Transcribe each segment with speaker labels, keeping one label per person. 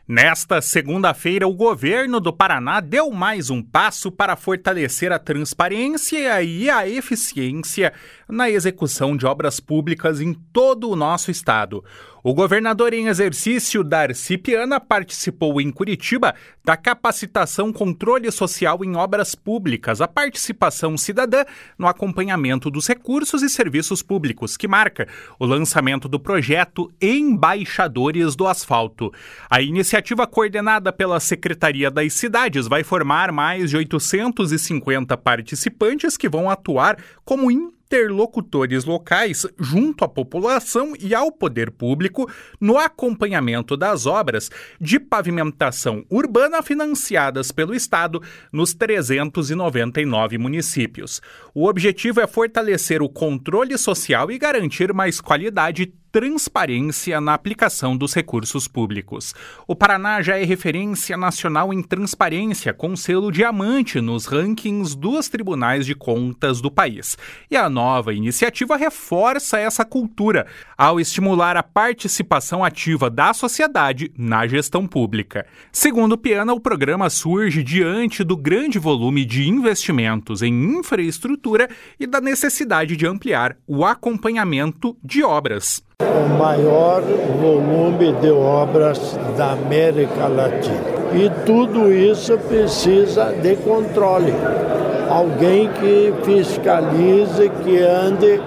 Speaker 1: Nesta segunda-feira, o governo do Paraná deu mais um passo para fortalecer a transparência e a eficiência na execução de obras públicas em todo o nosso estado. O governador em exercício, Darcy Piana, participou em Curitiba da capacitação Controle Social em Obras Públicas, a participação cidadã no acompanhamento dos recursos e serviços públicos, que marca o lançamento do projeto Embaixadores do Asfalto. A iniciativa coordenada pela Secretaria das Cidades vai formar mais de 850 participantes que vão atuar como interlocutores locais junto à população e ao poder público no acompanhamento das obras de pavimentação urbana financiadas pelo Estado nos 399 municípios. O objetivo é fortalecer o controle social e garantir mais qualidade e transparência na aplicação dos recursos públicos. O Paraná já é referência nacional em transparência, com selo diamante nos rankings dos tribunais de contas do país. E a nova iniciativa reforça essa cultura ao estimular a participação ativa da sociedade na gestão pública. Segundo Piana, o programa surge diante do grande volume de investimentos em infraestrutura e da necessidade de ampliar o acompanhamento de obras.
Speaker 2: O maior volume de obras da América Latina. E tudo isso precisa de controle. Alguém que fiscalize, que ande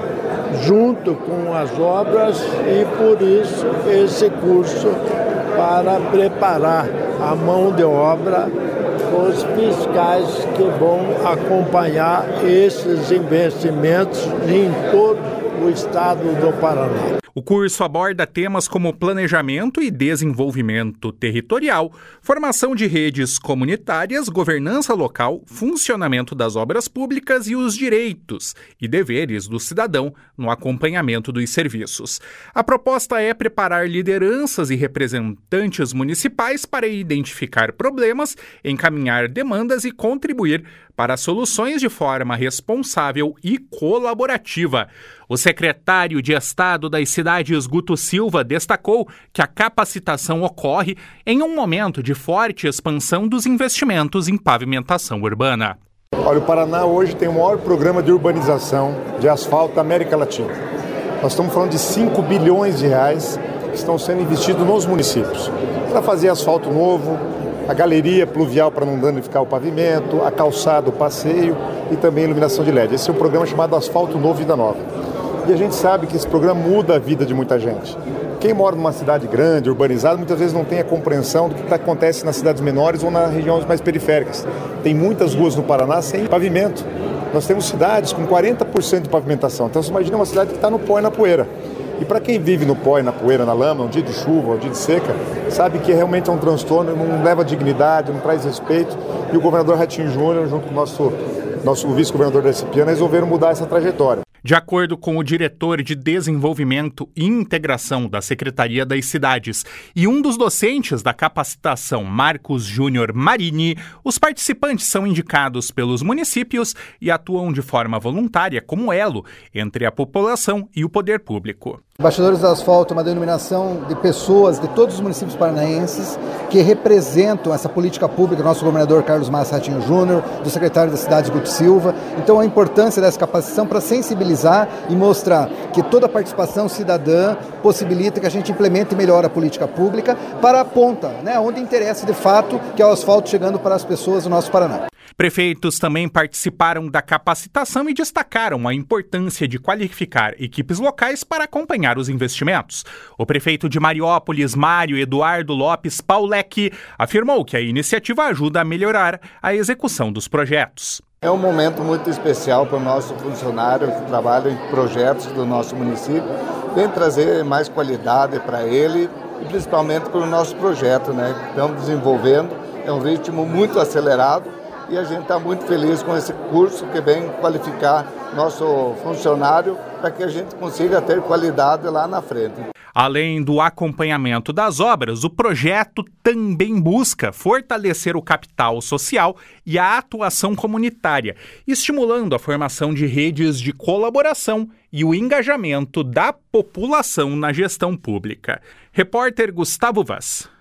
Speaker 2: junto com as obras, e por isso esse curso para preparar a mão de obra, os fiscais que vão acompanhar esses investimentos em todo o estado do Paraná.
Speaker 1: O curso aborda temas como planejamento e desenvolvimento territorial, formação de redes comunitárias, governança local, funcionamento das obras públicas e os direitos e deveres do cidadão no acompanhamento dos serviços. A proposta é preparar lideranças e representantes municipais para identificar problemas, encaminhar demandas e contribuir para soluções de forma responsável e colaborativa. O secretário de Estado das Cidades, Guto Silva, destacou que a capacitação ocorre em um momento de forte expansão dos investimentos em pavimentação urbana.
Speaker 3: Olha, o Paraná hoje tem o maior programa de urbanização de asfalto da América Latina. Nós estamos falando de 5 bilhões de reais que estão sendo investidos nos municípios para fazer asfalto novo, a galeria pluvial para não danificar o pavimento, a calçada, o passeio e também a iluminação de LED. Esse é um programa chamado Asfalto Novo Vida Nova. E a gente sabe que esse programa muda a vida de muita gente. Quem mora numa cidade grande, urbanizada, muitas vezes não tem a compreensão do que acontece nas cidades menores ou nas regiões mais periféricas. Tem muitas ruas no Paraná sem pavimento. Nós temos cidades com 40% de pavimentação. Então você imagina uma cidade que está no pó e na poeira. E para quem vive no pó e na poeira, na lama, um dia de chuva, um dia de seca, sabe que realmente é um transtorno, não leva dignidade, não traz respeito. E o governador Ratinho Júnior, junto com o nosso vice-governador Darcy Piana, resolveram mudar essa trajetória.
Speaker 1: De acordo com o diretor de Desenvolvimento e Integração da Secretaria das Cidades e um dos docentes da capacitação, Marcos Júnior Marini, os participantes são indicados pelos municípios e atuam de forma voluntária como elo entre a população e o poder público.
Speaker 4: Embaixadores do Asfalto é uma denominação de pessoas de todos os municípios paranaenses que representam essa política pública do nosso governador Carlos Massa Ratinho Júnior, do secretário das Cidades Guto Silva. Então a importância dessa capacitação para sensibilizar e mostrar que toda a participação cidadã possibilita que a gente implemente e melhore a política pública para a ponta, onde interessa de fato, que é o asfalto chegando para as pessoas do nosso Paraná.
Speaker 1: Prefeitos também participaram da capacitação e destacaram a importância de qualificar equipes locais para acompanhar os investimentos. O prefeito de Mariópolis, Mário Eduardo Lopes Paulec, afirmou que a iniciativa ajuda a melhorar a execução dos projetos.
Speaker 5: É um momento muito especial para o nosso funcionário que trabalha em projetos do nosso município. Vem trazer mais qualidade para ele e principalmente para o nosso projeto, que estamos desenvolvendo. É um ritmo muito acelerado. E a gente está muito feliz com esse curso que vem qualificar nosso funcionário para que a gente consiga ter qualidade lá na frente.
Speaker 1: Além do acompanhamento das obras, o projeto também busca fortalecer o capital social e a atuação comunitária, estimulando a formação de redes de colaboração e o engajamento da população na gestão pública. Repórter Gustavo Vaz.